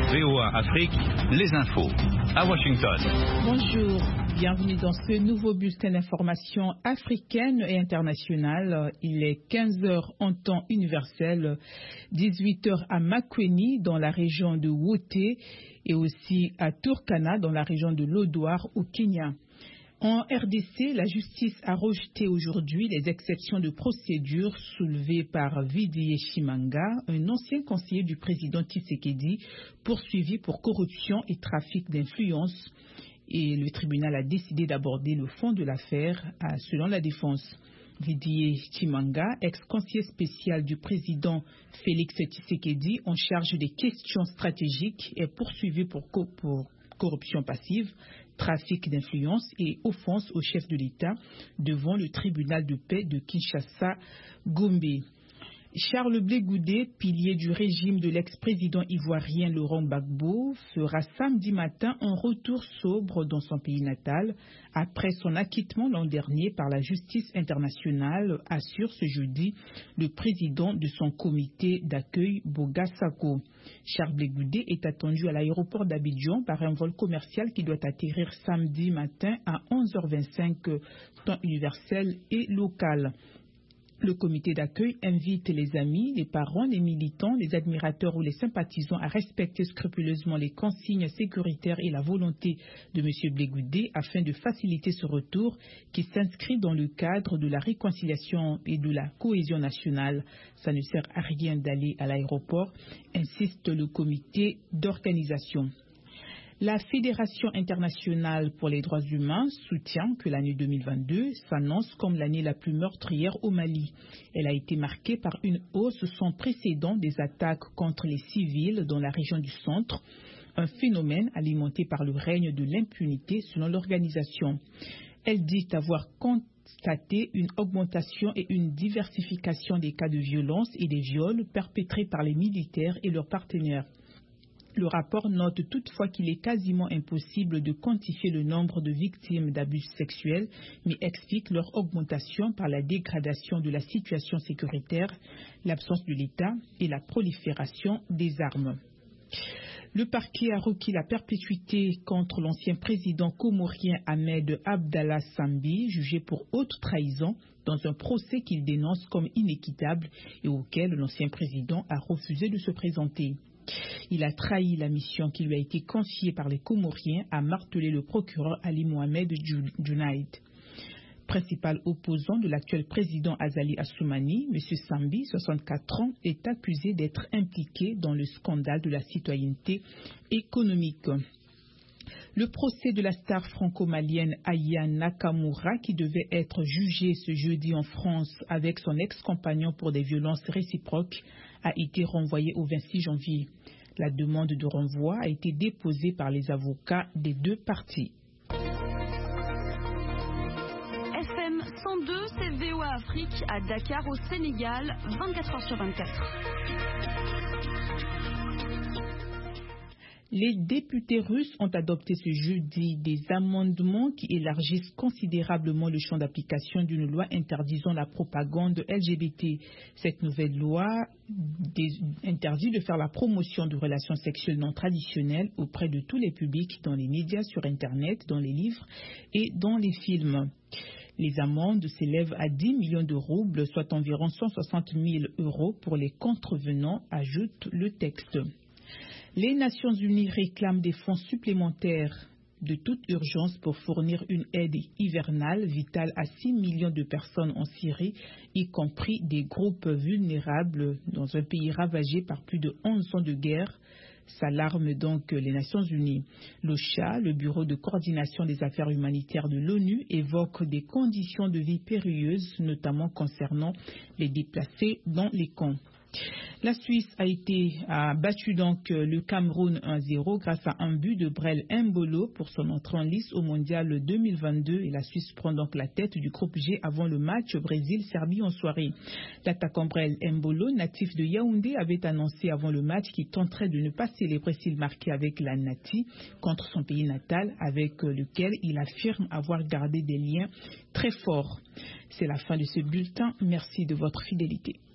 VOA Afrique, les infos. À Washington. Bonjour, bienvenue dans ce nouveau bulletin d'information africaine et internationale. Il est 15 h en temps universel, 18 h à Makueni dans la région de Wote et aussi à Turkana dans la région de Lodwar au Kenya. En RDC, la justice a rejeté aujourd'hui les exceptions de procédure soulevées par Vidiye Chimanga, un ancien conseiller du président Tshisekedi, poursuivi pour corruption et trafic d'influence. Et le tribunal a décidé d'aborder le fond de l'affaire, selon la défense. Vidiye Chimanga, ex-conseiller spécial du président Félix Tshisekedi en charge des questions stratégiques, est poursuivi pour corruption passive, trafic d'influence et offense au chef de l'État devant le tribunal de paix de Kinshasa-Gombe. Charles Blé Goudé, pilier du régime de l'ex-président ivoirien Laurent Gbagbo, fera samedi matin un retour sobre dans son pays natal après son acquittement l'an dernier par la justice internationale, assure ce jeudi le président de son comité d'accueil Boga Sako. Charles Blé Goudé est attendu à l'aéroport d'Abidjan par un vol commercial qui doit atterrir samedi matin à 11h25 temps universel et local. Le comité d'accueil invite les amis, les parents, les militants, les admirateurs ou les sympathisants à respecter scrupuleusement les consignes sécuritaires et la volonté de M. Blé Goudé afin de faciliter ce retour qui s'inscrit dans le cadre de la réconciliation et de la cohésion nationale. Ça ne sert à rien d'aller à l'aéroport, insiste le comité d'organisation. La Fédération internationale pour les droits humains soutient que l'année 2022 s'annonce comme l'année la plus meurtrière au Mali. Elle a été marquée par une hausse sans précédent des attaques contre les civils dans la région du centre, un phénomène alimenté par le règne de l'impunité selon l'organisation. Elle dit avoir constaté une augmentation et une diversification des cas de violence et des viols perpétrés par les militaires et leurs partenaires. Le rapport note toutefois qu'il est quasiment impossible de quantifier le nombre de victimes d'abus sexuels, mais explique leur augmentation par la dégradation de la situation sécuritaire, l'absence de l'État et la prolifération des armes. Le parquet a requis la perpétuité contre l'ancien président comorien Ahmed Abdallah Sambi, jugé pour haute trahison dans un procès qu'il dénonce comme inéquitable et auquel l'ancien président a refusé de se présenter. Il a trahi la mission qui lui a été confiée par les Comoriens, a martelé le procureur Ali Mohamed Junaid. Principal opposant de l'actuel président Azali Assoumani, M. Sambi, 64 ans, est accusé d'être impliqué dans le scandale de la citoyenneté économique. Le procès de la star franco-malienne Aya Nakamura, qui devait être jugé ce jeudi en France avec son ex-compagnon pour des violences réciproques, a été renvoyé au 26 janvier. La demande de renvoi a été déposée par les avocats des deux parties. FM 102, c'est VOA Afrique à Dakar au Sénégal, 24 h sur 24. Les députés russes ont adopté ce jeudi des amendements qui élargissent considérablement le champ d'application d'une loi interdisant la propagande LGBT. Cette nouvelle loi interdit de faire la promotion de relations sexuelles non traditionnelles auprès de tous les publics dans les médias, sur Internet, dans les livres et dans les films. Les amendes s'élèvent à 10 millions de roubles, soit environ 160 000 € pour les contrevenants, ajoute le texte. Les Nations Unies réclament des fonds supplémentaires de toute urgence pour fournir une aide hivernale vitale à 6 millions de personnes en Syrie, y compris des groupes vulnérables dans un pays ravagé par plus de 11 ans de guerre, s'alarment donc les Nations Unies. L'OCHA, le Bureau de coordination des affaires humanitaires de l'ONU, évoque des conditions de vie périlleuses, notamment concernant les déplacés dans les camps. La Suisse a battu donc le Cameroun 1-0 grâce à un but de Brel Mbolo pour son entrée en lice au Mondial 2022 et la Suisse prend donc la tête du groupe G avant le match Brésil-Serbie en soirée. L'attaquant Brel Mbolo, natif de Yaoundé, avait annoncé avant le match qu'il tenterait de ne pas célébrer s'il marquait avec la Nati contre son pays natal avec lequel il affirme avoir gardé des liens très forts. C'est la fin de ce bulletin. Merci de votre fidélité.